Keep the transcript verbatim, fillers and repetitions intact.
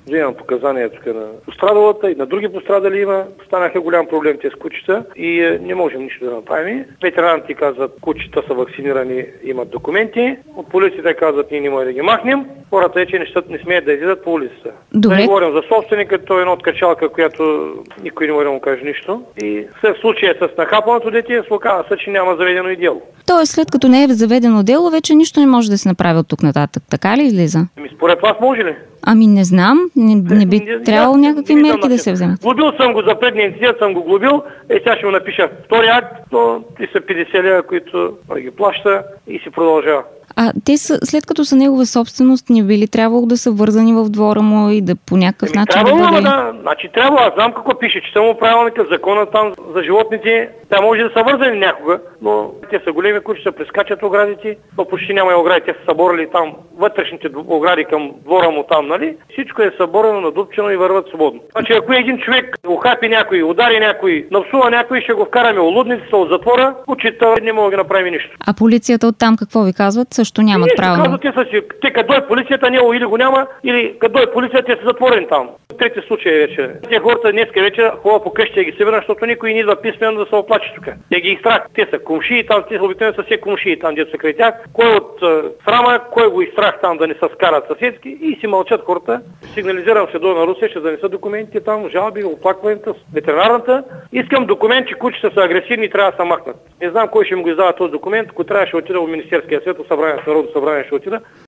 вземам показания тук на пострадалата и на други пострадали има. Станаха голям проблем тези кучета и е, не можем нищо да направим. Ветеринарите казват, кучета са вакцинирани, имат документи. От полицията казват, ние не можем да ги махнем. Хората вече нещата не смеят да излизат по улицата. Добре. Да не говорим за собственика, той е една откачалка, която никой не може да му каже нищо. И в случая с нахапаното дете, слука се, че няма заведено и дело. Тоест, след като не е заведено дело, вече нищо не може да се направи от тук нататък. Така ли излиза? Ами според вас може ли? Ами не знам. Не, не би не, трябвало не, някакви не, не мерки да се вземат. Глобил съм го за предния инцидент, съм го глобил. Е, сега ще му напиша втори акт, но ти са петдесет лева, които ги плаща и си продължава. А те са, след като са негова собственост, не би ли трябвало да са вързани в двора му и да по някакъв Еми, начин трябва, да бъде... Да, значи трябва, аз знам какво пише, че само правилника, закона там за животните, те може да са вързани някога, но те са големи кучета, прескачат оградите, но почти няма и огради, те са съборали там вътрешните огради към двора му там, нали? Всичко е съборено, надупчено и върват свободно. Значи ако един човек ухапи някой, удари някой, напсува някой, ще го вкараме у лудницата, от затвора, кучета не мога да направи нищо. А полицията оттам какво ви казват? Също нямат не, право. Казват, те, са си, те като дойде полицията, него или го няма, или като дойде полицията, те са затворени там. Трети случай вече. Те хората днеска вече хора по къщи ги събират, защото никой не идва писмено да се оплаче тук. Те ги изстрах. Те са кумшии там, те са обикновено са все кумшии там, дето са край тях. Кой от е, срама, кой го изстрах там да не се скарат съседски и си мълчат хората. Сигнализирам се до на Русе, ще занеса документите там, жалби, оплакването, ветеринарната. Искам документ, че кучета са агресивни и трябва да се махнат. Не знам кой ще му го издава този документ, ако трябваше да отида в Министерския съвет, в събрание, Народно събрание ще отида.